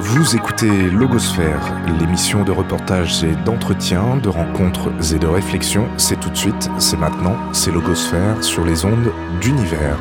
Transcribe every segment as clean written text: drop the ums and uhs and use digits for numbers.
Vous écoutez Logosphère, l'émission de reportages et d'entretiens, de rencontres et de réflexions. C'est tout de suite, c'est maintenant, c'est Logosphère sur les ondes d'Univers.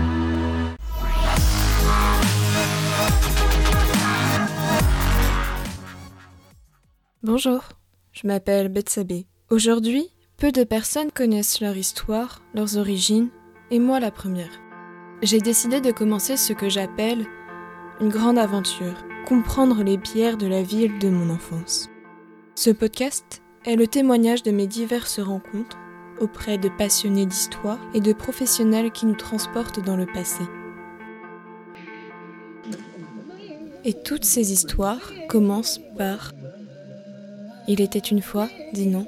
Bonjour, je m'appelle Betsabé. Aujourd'hui, peu de personnes connaissent leur histoire, leurs origines, et moi la première. J'ai décidé de commencer ce que j'appelle une grande aventure, comprendre les pierres de la ville de mon enfance. Ce podcast est le témoignage de mes diverses rencontres auprès de passionnés d'histoire et de professionnels qui nous transportent dans le passé. Et toutes ces histoires commencent par « Il était une fois, dis non ».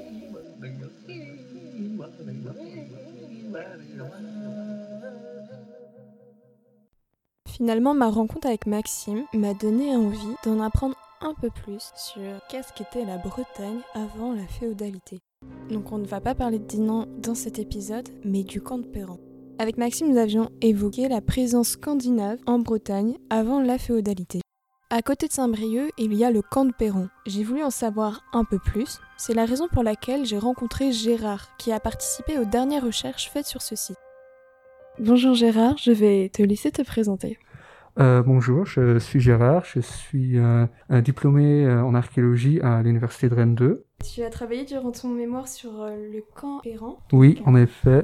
Finalement, ma rencontre avec Maxime m'a donné envie d'en apprendre un peu plus sur qu'est-ce qu'était la Bretagne avant la féodalité. Donc on ne va pas parler de Dinan dans cet épisode, mais du camp de Péran. Avec Maxime, nous avions évoqué la présence scandinave en Bretagne avant la féodalité. À côté de Saint-Brieuc, il y a le camp de Péran. J'ai voulu en savoir un peu plus. C'est la raison pour laquelle j'ai rencontré Gérard, qui a participé aux dernières recherches faites sur ce site. Bonjour Gérard, je vais te laisser te présenter. Bonjour, je suis Gérard, je suis un diplômé en archéologie à l'université de Rennes 2. Tu as travaillé durant ton mémoire sur le camp Péran ? Oui, en effet.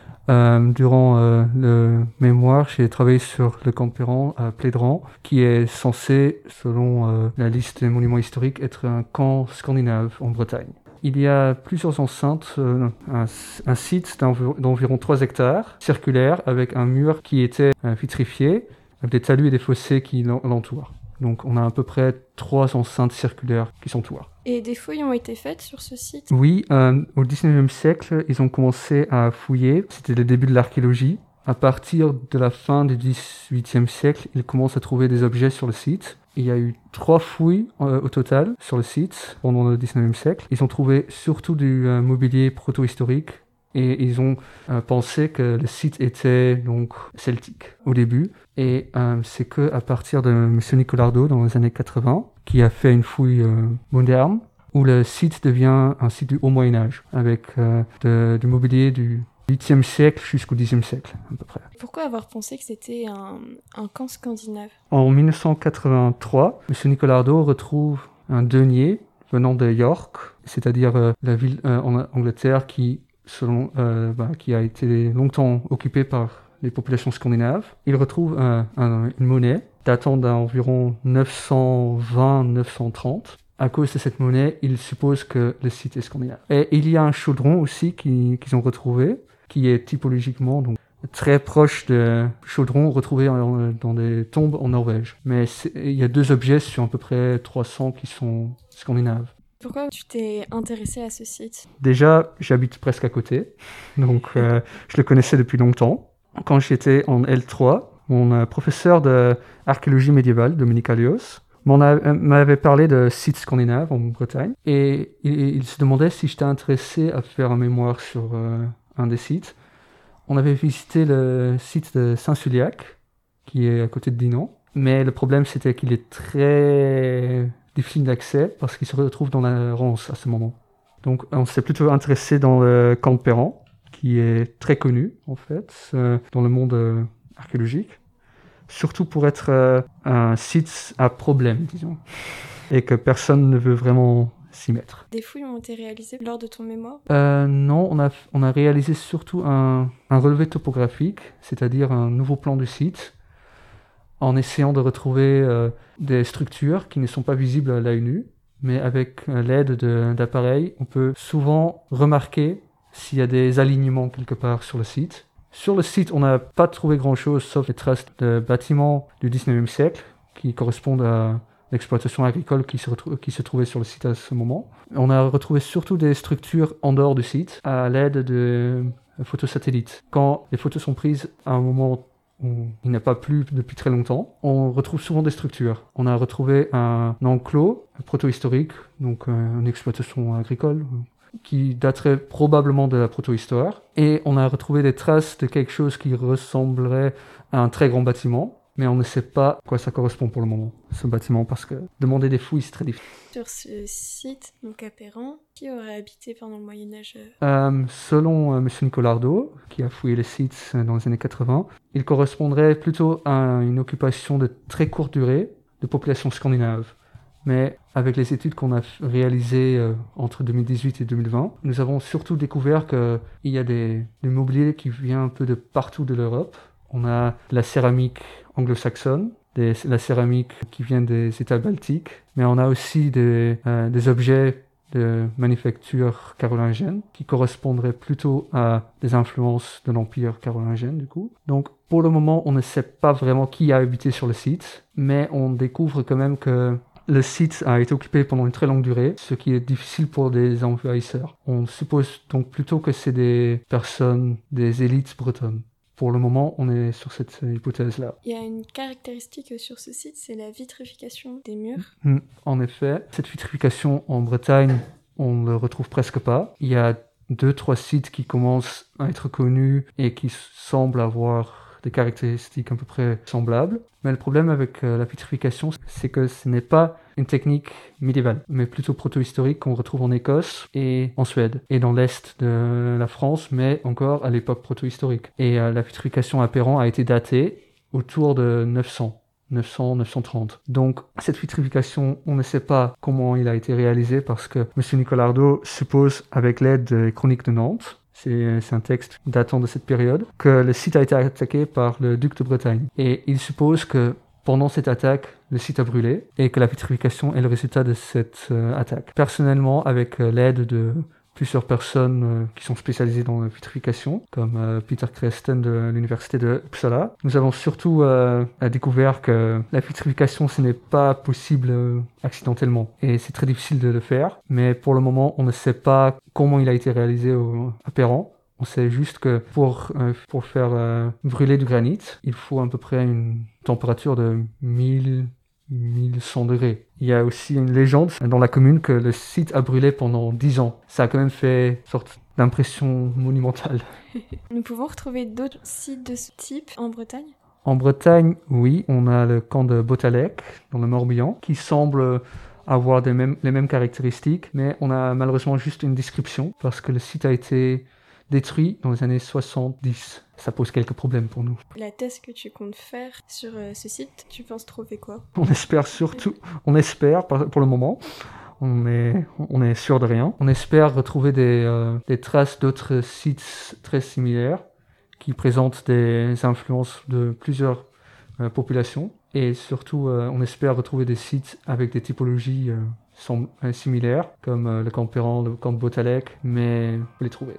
Durant le mémoire, j'ai travaillé sur le camp de Péran à Plédran, qui est censé, selon la liste des monuments historiques, être un camp scandinave en Bretagne. Il y a plusieurs enceintes, un site d'environ 3 hectares, circulaire, avec un mur qui était vitrifié, avec des talus et des fossés qui l'entourent. Donc on a à peu près 3 enceintes circulaires qui s'entourent. Et des fouilles ont été faites sur ce site ? Oui, au XIXe siècle, ils ont commencé à fouiller. C'était le début de l'archéologie. À partir de la fin du XVIIIe siècle, ils commencent à trouver des objets sur le site. Il y a eu 3 fouilles au total sur le site pendant le XIXe siècle. Ils ont trouvé surtout du mobilier proto-historique et ils ont pensé que le site était donc celtique au début. Et c'est que à partir de M. Nicolardo dans les années 80 qui a fait une fouille moderne où le site devient un site du Haut Moyen-Âge avec du mobilier du 8e siècle jusqu'au 10e siècle à peu près. Pourquoi avoir pensé que c'était un camp scandinave ? En 1983, M. Nicolardo retrouve un denier venant de York, c'est-à-dire la ville en Angleterre qui a été longtemps occupée par les populations scandinaves. Il retrouve une monnaie datant d'environ 920-930. À cause de cette monnaie, il suppose que le site est scandinave. Et il y a un chaudron aussi qu'ils ont retrouvé, qui est typologiquement donc très proche de chaudrons retrouvés dans des tombes en Norvège. Mais il y a 2 objets sur à peu près 300 qui sont scandinaves. Pourquoi tu t'es intéressé à ce site ? Déjà, j'habite presque à côté, donc je le connaissais depuis longtemps. Quand j'étais en L3, mon professeur d'archéologie médiévale, Dominique Alios, m'avait parlé de sites scandinaves en Bretagne, et il se demandait si j'étais intéressé à faire un mémoire sur un des sites. On avait visité le site de Saint-Suliac, qui est à côté de Dinan, mais le problème c'était qu'il est très difficile d'accès parce qu'il se retrouve dans la Rance à ce moment. Donc on s'est plutôt intéressé dans le camp de Péran, qui est très connu en fait dans le monde archéologique, surtout pour être un site à problème, disons, et que personne ne veut vraiment s'y mettre. Des fouilles ont été réalisées lors de ton mémoire ? Non, on a réalisé surtout un relevé topographique, c'est-à-dire un nouveau plan du site, en essayant de retrouver des structures qui ne sont pas visibles à l'œil nu, mais avec l'aide d'appareils, on peut souvent remarquer s'il y a des alignements quelque part sur le site. Sur le site, on n'a pas trouvé grand-chose sauf des traces de bâtiments du 19e siècle qui correspondent à l'exploitation agricole qui se trouvait sur le site à ce moment. On a retrouvé surtout des structures en dehors du site à l'aide de photos satellites. Quand les photos sont prises à un moment où il n'a pas plu depuis très longtemps, on retrouve souvent des structures. On a retrouvé un enclos proto-historique, donc une exploitation agricole, qui daterait probablement de la protohistoire. Et on a retrouvé des traces de quelque chose qui ressemblerait à un très grand bâtiment, Mais on ne sait pas à quoi ça correspond pour le moment, ce bâtiment, parce que demander des fouilles, c'est très difficile. Sur ce site, donc à Perran, qui aurait habité pendant le Moyen-Âge? Selon M. Nicolardo, qui a fouillé les sites dans les années 80, il correspondrait plutôt à une occupation de très courte durée de population scandinave. Mais avec les études qu'on a réalisées entre 2018 et 2020, nous avons surtout découvert qu'il y a du mobilier qui vient un peu de partout de l'Europe. On a la céramique anglo-saxonne, la céramique qui vient des États baltiques, mais on a aussi des objets de manufacture carolingienne qui correspondraient plutôt à des influences de l'Empire carolingien du coup. Donc pour le moment, on ne sait pas vraiment qui a habité sur le site, mais on découvre quand même que le site a été occupé pendant une très longue durée, ce qui est difficile pour des envahisseurs. On suppose donc plutôt que c'est des personnes, des élites bretonnes. Pour le moment, on est sur cette hypothèse-là. Il y a une caractéristique sur ce site, c'est la vitrification des murs. En effet, cette vitrification en Bretagne, on ne le retrouve presque pas. Il y a 2-3 sites qui commencent à être connus et qui semblent avoir des caractéristiques à peu près semblables. Mais le problème avec la vitrification, c'est que ce n'est pas une technique médiévale, mais plutôt proto-historique qu'on retrouve en Écosse et en Suède, et dans l'est de la France, mais encore à l'époque proto-historique. Et la vitrification à Perran a été datée autour de 900-930. Donc cette vitrification, on ne sait pas comment il a été réalisé parce que M. Nicolardo suppose, avec l'aide des chroniques de Nantes, c'est un texte datant de cette période, que le site a été attaqué par le duc de Bretagne. Et il suppose que pendant cette attaque, le site a brûlé et que la vitrification est le résultat de cette attaque. Personnellement, avec l'aide de plusieurs personnes qui sont spécialisées dans la vitrification, comme Peter Kresten de l'université de Uppsala, nous avons surtout découvert que la vitrification, ce n'est pas possible accidentellement. Et c'est très difficile de le faire, mais pour le moment, on ne sait pas comment il a été réalisé à Perran. On sait juste que pour faire brûler du granit, il faut à peu près une température de 1100 degrés. Il y a aussi une légende dans la commune que le site a brûlé pendant 10 ans. Ça a quand même fait une sorte d'impression monumentale. Nous pouvons retrouver d'autres sites de ce type en Bretagne? En Bretagne, oui, on a le camp de Botalec, dans le Morbihan, qui semble avoir les mêmes caractéristiques, mais on a malheureusement juste une description, parce que le site a été détruit dans les années 70. Ça pose quelques problèmes pour nous. La thèse que tu comptes faire sur ce site, tu penses trouver quoi? On espère pour le moment, on est sûr de rien. On espère retrouver des traces d'autres sites très similaires qui présentent des influences de plusieurs populations. Et surtout, on espère retrouver des sites avec des typologies similaires, comme le camp de Perran, le camp de Botalec, mais il faut les trouver.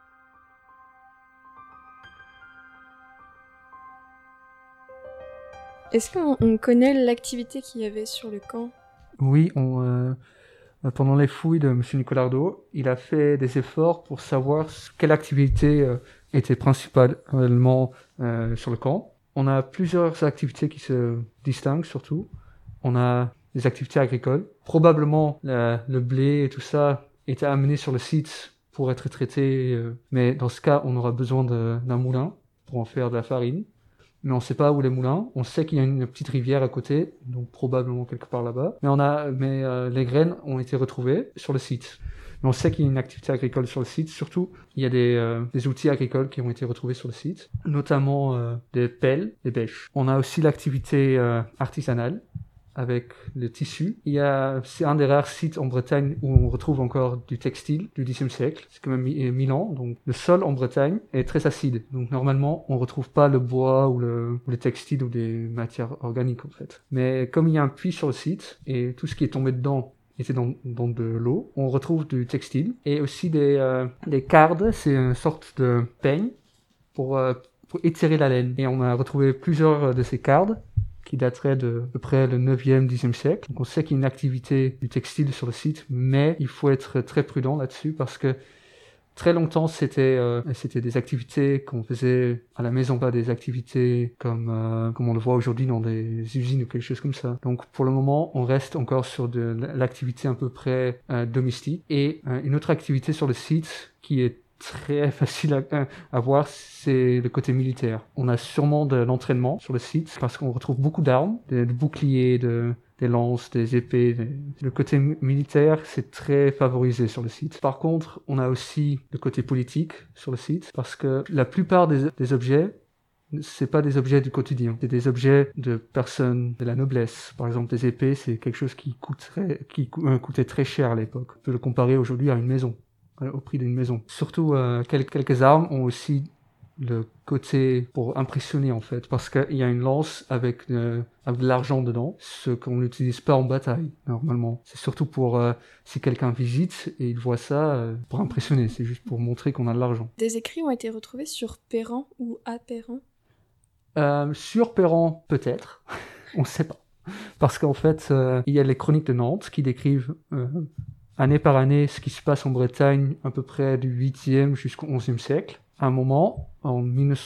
Est-ce qu'on connaît l'activité qu'il y avait sur le camp? Oui, pendant les fouilles de M. Nicolardo, il a fait des efforts pour savoir quelle activité était principalement sur le camp. On a plusieurs activités qui se distinguent surtout. On a des activités agricoles. Probablement le blé et tout ça était amené sur le site pour être traité, mais dans ce cas, on aura besoin d'un moulin pour en faire de la farine. Mais on ne sait pas où les moulins. On sait qu'il y a une petite rivière à côté, donc probablement quelque part là-bas. Mais les graines ont été retrouvées sur le site. Mais on sait qu'il y a une activité agricole sur le site. Surtout, il y a des outils agricoles qui ont été retrouvés sur le site, notamment des pelles, des bêches. On a aussi l'activité artisanale avec le tissu. C'est un des rares sites en Bretagne où on retrouve encore du textile du Xe siècle. C'est quand même 1000 ans. Donc le sol en Bretagne est très acide. Donc normalement, on retrouve pas le bois ou le textile ou des matières organiques en fait. Mais comme il y a un puits sur le site et tout ce qui est tombé dedans était dans de l'eau, on retrouve du textile et aussi des cardes. C'est une sorte de peigne pour étirer la laine. Et on a retrouvé plusieurs de ces cardes qui daterait de peu près le 9e, 10e siècle. Donc on sait qu'il y a une activité du textile sur le site, mais il faut être très prudent là-dessus parce que très longtemps c'était des activités qu'on faisait à la maison, pas des activités comme on le voit aujourd'hui dans des usines ou quelque chose comme ça. Donc pour le moment, on reste encore sur de l'activité à peu près domestique. Et une autre activité sur le site qui est très facile à voir, c'est le côté militaire. On a sûrement de l'entraînement sur le site parce qu'on retrouve beaucoup d'armes, des boucliers, des lances, des épées. Le côté militaire, c'est très favorisé sur le site. Par contre, on a aussi le côté politique sur le ssite parce que la plupart des objets, c'est pas des objets du quotidien. C'est des objets de personnes de la noblesse. Par exemple, des épées, c'est quelque chose qui coûtait très cher à l'époque. On peut le comparer aujourd'hui à une maison, au prix d'une maison. Surtout, quelques armes ont aussi le côté pour impressionner en fait, parce qu'il y a une lance avec de l'argent dedans, ce qu'on n'utilise pas en bataille normalement. C'est surtout pour si quelqu'un visite et il voit ça pour impressionner, c'est juste pour montrer qu'on a de l'argent. Des écrits ont été retrouvés sur Péran ou à Péran? Sur Péran peut-être, on ne sait pas, parce qu'en fait il y a les chroniques de Nantes qui décrivent année par année ce qui se passe en Bretagne à peu près du 8e jusqu'au 11e siècle. À un moment, en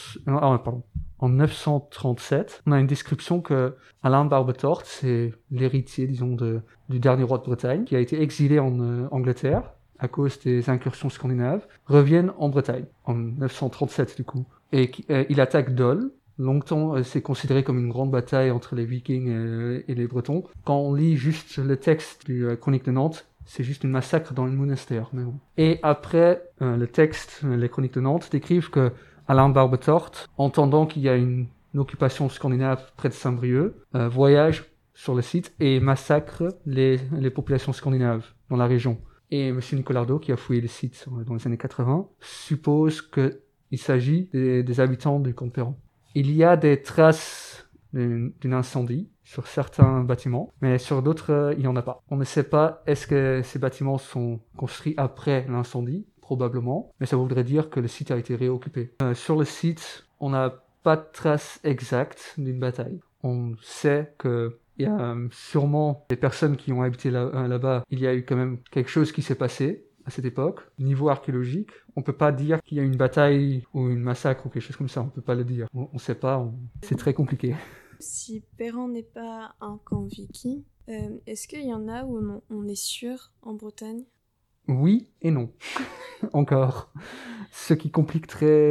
937, on a une description que Alain Barbetorte, c'est l'héritier, disons, du dernier roi de Bretagne, qui a été exilé en Angleterre à cause des incursions scandinaves, reviennent en Bretagne, en 937 du coup. Et il attaque Dole. Longtemps, c'est considéré comme une grande bataille entre les Vikings et les Bretons. Quand on lit juste le texte du Chronique de Nantes, c'est juste une massacre dans un monastère. Mais bon. Et après, le texte, les Chroniques de Nantes, décrivent que Alain Barbetorte, entendant qu'il y a une occupation scandinave près de Saint-Brieuc, voyage sur le site et massacre les populations scandinaves dans la région. Et M. Nicolardo, qui a fouillé le site dans les années 80, suppose qu'il s'agit des habitants du camp de Péran. Il y a des traces d'un incendie sur certains bâtiments, mais sur d'autres, il n'y en a pas. On ne sait pas, est-ce que ces bâtiments sont construits après l'incendie? Probablement, mais ça voudrait dire que le site a été réoccupé. Sur le site, on n'a pas de traces exactes d'une bataille. On sait qu'il y a sûrement des personnes qui ont habité là-bas. Il y a eu quand même quelque chose qui s'est passé à cette époque. Niveau archéologique, on peut pas dire qu'il y a eu une bataille ou une massacre ou quelque chose comme ça. On peut pas le dire. On sait pas. C'est très compliqué. Si Péran n'est pas un camp viking, est-ce qu'il y en a où on est sûr en Bretagne? Oui et non. Encore. Ce qui complique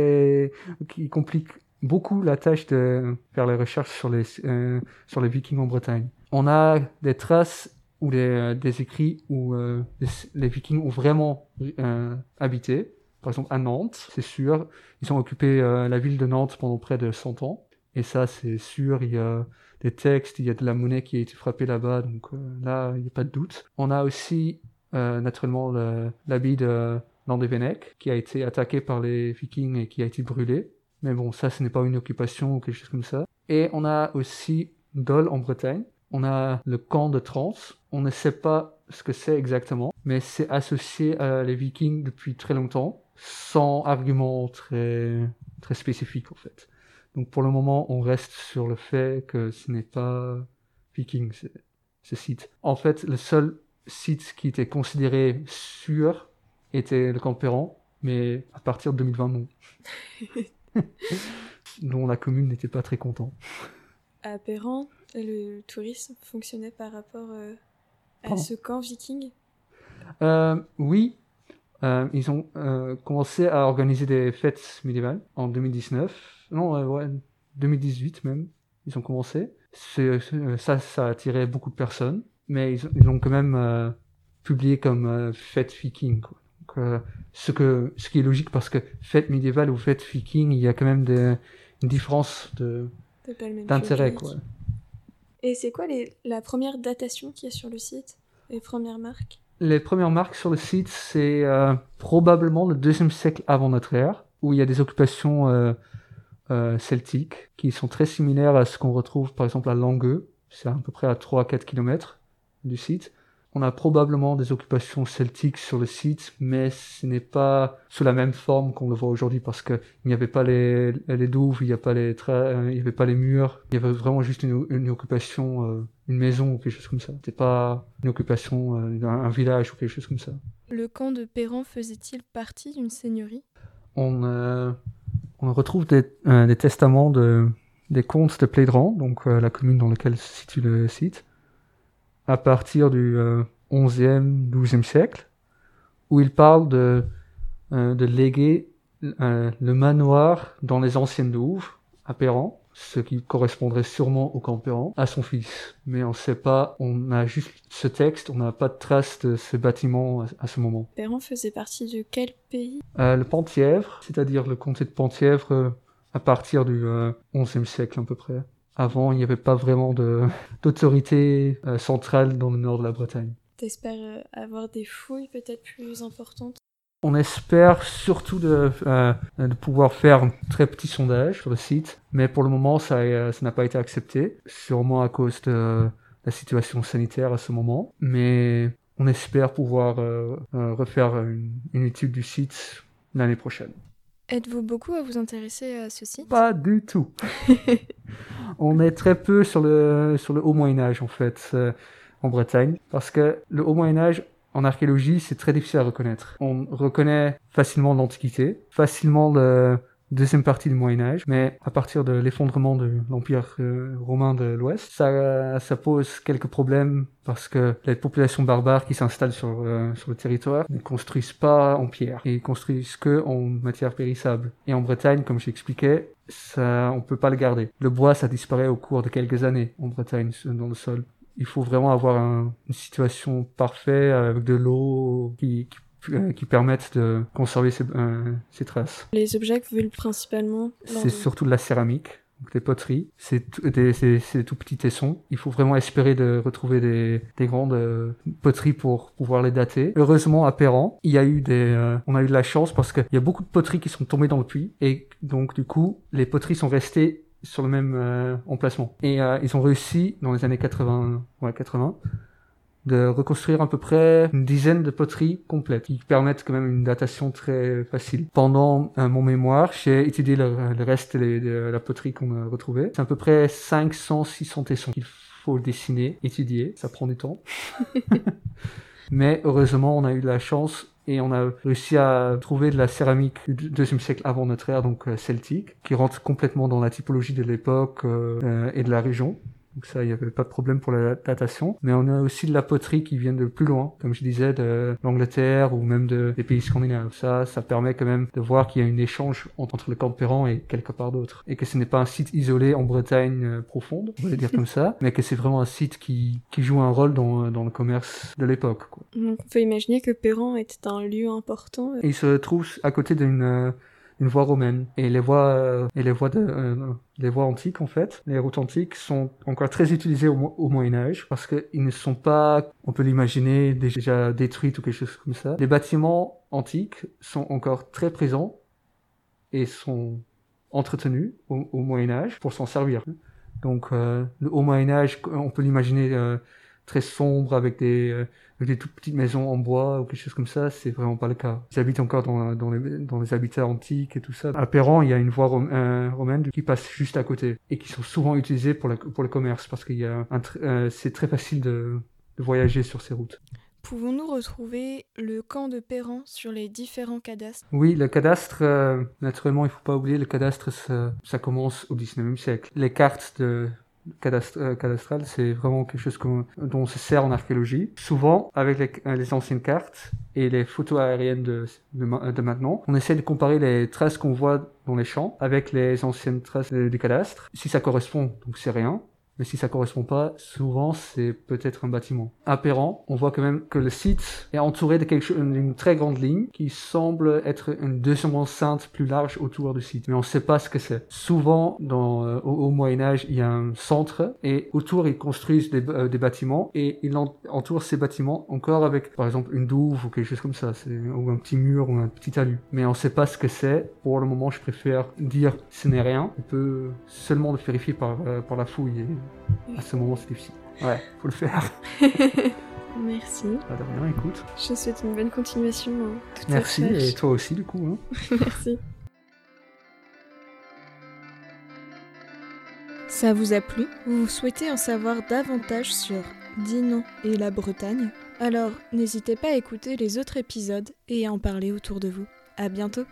beaucoup la tâche de faire les recherches sur les Vikings en Bretagne. On a des traces ou des écrits où les Vikings ont vraiment habité. Par exemple, à Nantes, c'est sûr. Ils ont occupé la ville de Nantes pendant près de 100 ans. Et ça, c'est sûr, il y a des textes, il y a de la monnaie qui a été frappée là-bas, donc là, il n'y a pas de doute. On a aussi, naturellement, l'abbaye de Landévennec, qui a été attaqué par les Vikings et qui a été brûlé. Mais bon, ça, ce n'est pas une occupation ou quelque chose comme ça. Et on a aussi Dole en Bretagne. On a le camp de Trans. On ne sait pas ce que c'est exactement, mais c'est associé à les Vikings depuis très longtemps, sans argument très, très spécifique, en fait. Donc pour le moment, on reste sur le fait que ce n'est pas viking, ce site. En fait, le seul site qui était considéré sûr était le camp Péran, mais à partir de 2020, non. Dont la commune n'était pas très contente. À Péran, le tourisme fonctionnait par rapport à ce camp viking? Oui. Ils ont commencé à organiser des fêtes médiévales en 2019. Non, 2018 même, ils ont commencé. Ça a attiré beaucoup de personnes, mais ils l'ont quand même publié comme fête viking, quoi. Donc, ce qui est logique parce que fête médiévale ou fête viking, il y a quand même une différence d'intérêt, quoi. Et c'est quoi la première datation qu'il y a sur le site? Les premières marques? Les premières marques sur le site, c'est probablement le 2e siècle avant notre ère, où il y a des occupations celtiques qui sont très similaires à ce qu'on retrouve par exemple à Langueux. C'est à peu près à 3-4 km du site. On a probablement des occupations celtiques sur le site, mais ce n'est pas sous la même forme qu'on le voit aujourd'hui parce qu'il n'y avait pas les douves, il n'y avait pas les murs, il y avait vraiment juste une occupation, une maison ou quelque chose comme ça. C'était pas une occupation d'un village ou quelque chose comme ça. Le camp de Péran faisait-il partie d'une seigneurie? On retrouve des testaments des comtes de Plédran, donc la commune dans laquelle se situe le site, à partir du 11e, 12e siècle, où il parle de léguer le manoir dans les anciennes douves à Perran, ce qui correspondrait sûrement au camp Perran, à son fils. Mais on ne sait pas, on a juste ce texte, on n'a pas de trace de ce bâtiment à ce moment. Perran faisait partie de quel pays? Le Penthièvre, c'est-à-dire le comté de Penthièvre, à partir du XIe siècle à peu près. Avant, il n'y avait pas vraiment d'autorité centrale dans le nord de la Bretagne. T'espères avoir des fouilles peut-être plus importantes? On espère surtout de pouvoir faire un très petit sondage sur le site, mais pour le moment, ça n'a pas été accepté, sûrement à cause de la situation sanitaire à ce moment. Mais on espère pouvoir refaire une étude du site l'année prochaine. Êtes-vous beaucoup à vous intéresser à ce site? Pas du tout. On est très peu sur le Haut Moyen-Âge, en fait, en Bretagne, parce que le Haut Moyen-Âge, en archéologie, c'est très difficile à reconnaître. On reconnaît facilement l'Antiquité, facilement la deuxième partie du Moyen-Âge, mais à partir de l'effondrement de l'Empire romain de l'Ouest, ça pose quelques problèmes parce que les populations barbares qui s'installent sur le territoire ne construisent pas en pierre, ils construisent que en matière périssable. Et en Bretagne, comme j'expliquais, ça, on peut pas le garder. Le bois, ça disparaît au cours de quelques années en Bretagne, dans le sol. Il faut vraiment avoir une situation parfaite avec de l'eau qui permettent de conserver ces traces. Les objets que vous voulez principalement? C'est surtout de la céramique, donc des poteries, c'est tout petits tessons. Il faut vraiment espérer de retrouver des grandes poteries pour pouvoir les dater. Heureusement, à Perran, on a eu de la chance parce qu'il y a beaucoup de poteries qui sont tombées dans le puits et donc du coup, les poteries sont restées sur le même emplacement. Et ils ont réussi, dans les années 80, de reconstruire à peu près une dizaine de poteries complètes, qui permettent quand même une datation très facile. Pendant mon mémoire, j'ai étudié le reste de la poterie qu'on a retrouvée. C'est à peu près 500-600 tessons qu'il faut dessiner, étudier, ça prend du temps. Mais heureusement, on a eu de la chance et on a réussi à trouver de la céramique du deuxième siècle avant notre ère, donc celtique, qui rentre complètement dans la typologie de l'époque et de la région. Donc ça, il n'y avait pas de problème pour la datation. Mais on a aussi de la poterie qui vient de plus loin, comme je disais, de l'Angleterre ou même des pays scandinaves. Ça permet quand même de voir qu'il y a un échange entre le camp Perran et quelque part d'autre. Et que ce n'est pas un site isolé en Bretagne profonde, on va le dire comme ça, mais que c'est vraiment un site qui joue un rôle dans le commerce de l'époque, quoi. Donc on peut imaginer que Perran était un lieu important. Et il se trouve à côté d'une voie romaine. Et les voies antiques, en fait, les routes antiques sont encore très utilisées au Moyen-Âge parce qu'ils ne sont pas, on peut l'imaginer, déjà détruites ou quelque chose comme ça. Les bâtiments antiques sont encore très présents et sont entretenus au Moyen-Âge pour s'en servir. Donc, le Haut Moyen-Âge, on peut l'imaginer très sombre avec des toutes petites maisons en bois ou quelque chose comme ça, c'est vraiment pas le cas. Ils habitent encore dans les habitats antiques et tout ça. À Perran, il y a une voie romaine qui passe juste à côté et qui sont souvent utilisées pour le commerce parce qu'il y a c'est très facile de voyager sur ces routes. Pouvons-nous retrouver le camp de Perran sur les différents cadastres? Oui, le cadastre, naturellement, il faut pas oublier, le cadastre, ça commence au 19e siècle. Les cartes cadastrales, c'est vraiment quelque chose dont on se sert en archéologie. Souvent, avec les anciennes cartes et les photos aériennes de maintenant, on essaie de comparer les traces qu'on voit dans les champs avec les anciennes traces du cadastre. Si ça correspond, donc c'est rien. Mais si ça correspond pas, souvent c'est peut-être un bâtiment. À Perran, on voit quand même que le site est entouré de d'une très grande ligne qui semble être une deuxième enceinte plus large autour du site. Mais on ne sait pas ce que c'est. Souvent, au Moyen-Âge, il y a un centre et autour ils construisent des bâtiments et ils entourent ces bâtiments encore avec, par exemple, une douve ou quelque chose comme ça, ou un petit mur ou un petit talus. Mais on ne sait pas ce que c'est. Pour le moment, je préfère dire ce n'est rien. On peut seulement le vérifier par la fouille. Et à ce moment, c'est difficile. Ouais, faut le faire. Merci. Pas de rien, écoute. Je souhaite une bonne continuation. Merci, et toi aussi, du coup. Hein. Merci. Ça vous a plu? Vous souhaitez en savoir davantage sur Dinan et la Bretagne? Alors, n'hésitez pas à écouter les autres épisodes et à en parler autour de vous. À bientôt!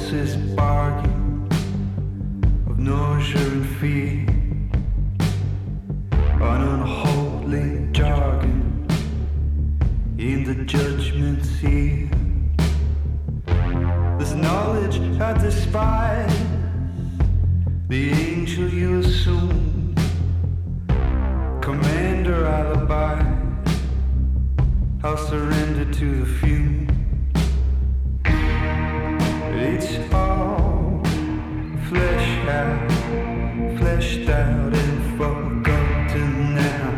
senseless bargain of nausea and fear, an unholy jargon in the judgment's ear. There's knowledge I despise, the angel you assume, commander alibi, I'll surrender to the fume. It's all fleshed out and forgotten now.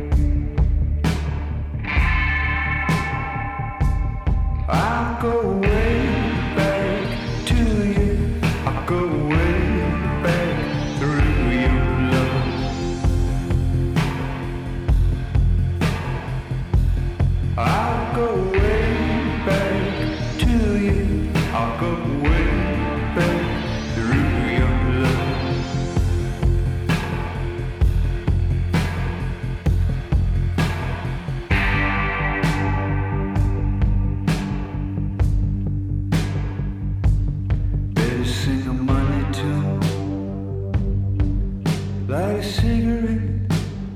I'll go way back to you, I'll go way back through your love. I'll go way back to you, I'll go way back through your love. Better sing a money tune, light a cigarette,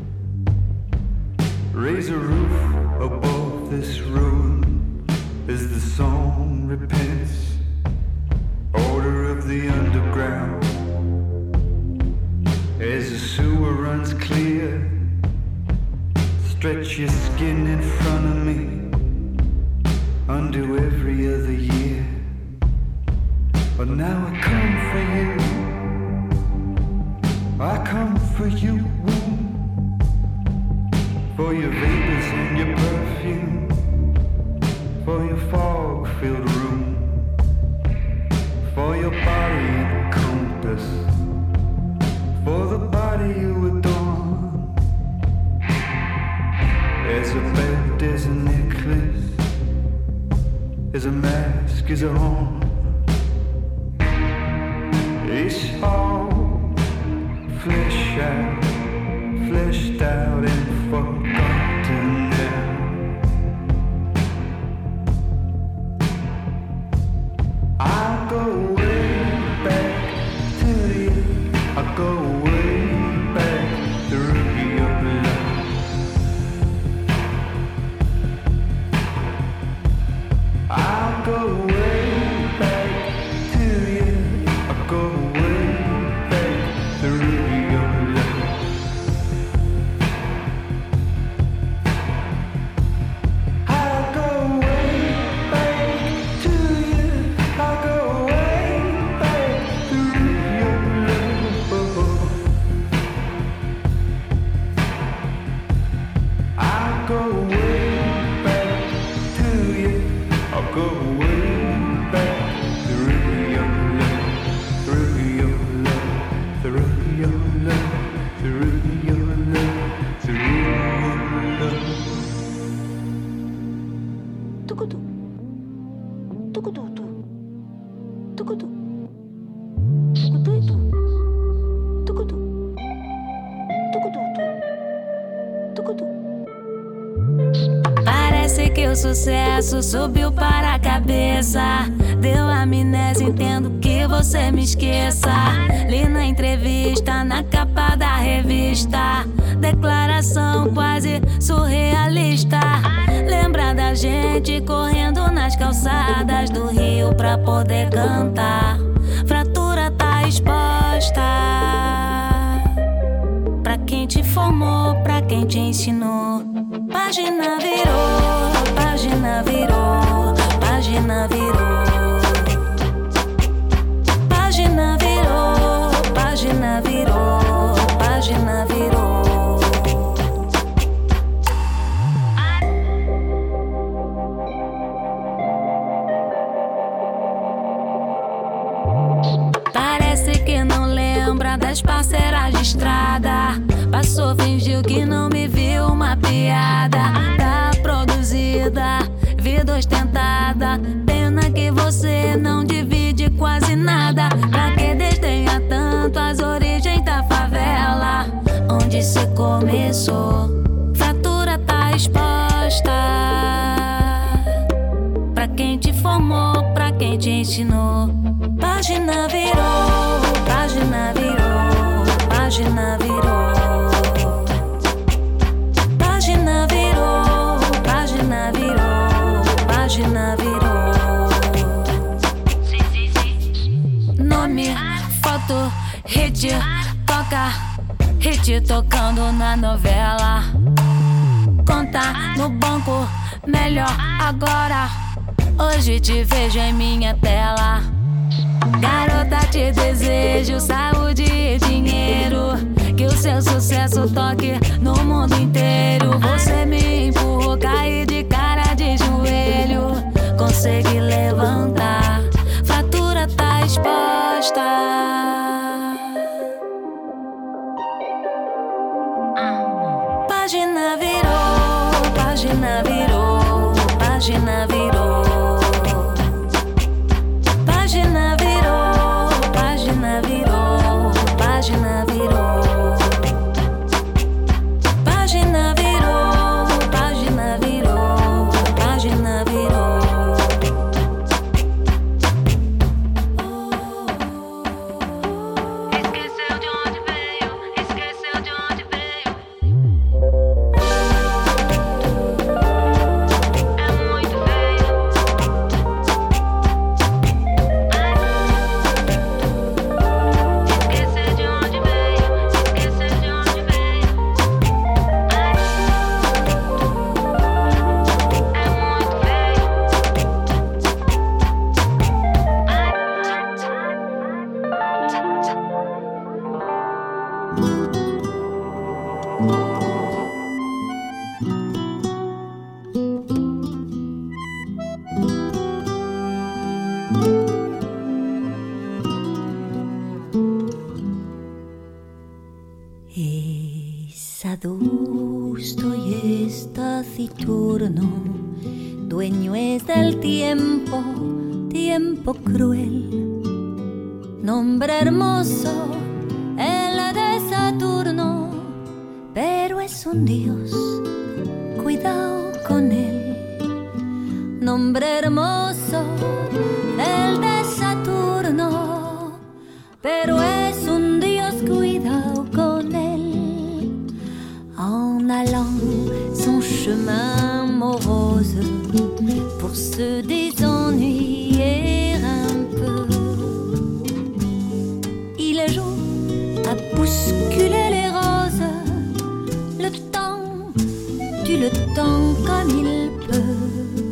raise a roof above this room as the song repents. Order of the underground as the sewer runs clear. Stretch your skin in front of me, undo every other year. But now I come for you, I come for you, for your vapors and your perfume, for your fog-filled room, for your body and compass, for the body you adorn. As a belt, as a necklace, as a mask, as a horn. It's all fleshed out and forgotten now. I'll go way back to you, I'll go way back through your love. I'll go way back to you, I'll go way back through your love. I'll go way back to you, I'll go way back through your love. I'll go way back to you, I'll go way back through your love, through your love, through your love, through your love, through your love. Tukutu, tukutu, tukutu, tukutu, tukutu, tukutu, tukutu. Parece que o sucesso subiu para a cabeça. Deu amnésia, entendo que você me esqueça. Li na entrevista, na capa da revista, declaração quase surrealista. Lembra da gente correndo nas calçadas do Rio pra poder cantar. Fratura tá exposta pra quem te formou, pra quem te ensinou. Página virou, página virou, página virou. Página virou, página virou, página virou. Parece que não lembra das parceiras de estrada. Passou, fingiu que não me viu, uma piada. Tá produzida, vida ostentada. Pena que você não divide quase nada. Pra que desdenha tanto as origens da favela, onde se começou? Fratura tá exposta pra quem te formou, pra quem me te ensinou. Página virou, página virou, página virou. Página virou, página virou, página virou. Nome, foto, hit, toca, hit tocando na novela. Conta no banco, melhor agora. Hoje te vejo em minha tela. Garota, te desejo saúde e dinheiro. Que o seu sucesso toque no mundo inteiro. Você me empurrou, caí de cara de joelho. Consegui levantar, fratura tá exposta. Página virou, página virou, página virou. Página virou, página virou, página virou. Página virou, página virou, página virou. Esqueceu de onde veio, esqueceu de onde veio. É muito feio. Esqueceu de onde veio, esqueceu de onde veio. É muito feio. Es adusto y es taciturno, dueño es del tiempo, tiempo cruel. Nombre hermoso, el de Saturno, pero es un dios, cuidado con él. Nombre hermoso, el de Saturno, pero es un dios, cuidado con él. En allant son chemin morose pour se désennuyer un peu, il joue à bousculer les roses. Le temps tue le temps comme il peut.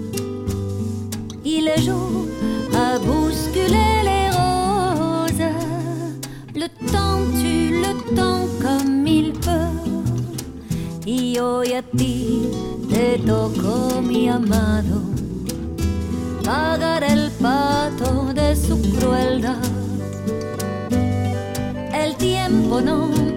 Il joue à bousculer les roses. Le temps tue le temps comme il peut. Y hoy a ti te tocó, mi amado, pagar el pato de su crueldad. El tiempo no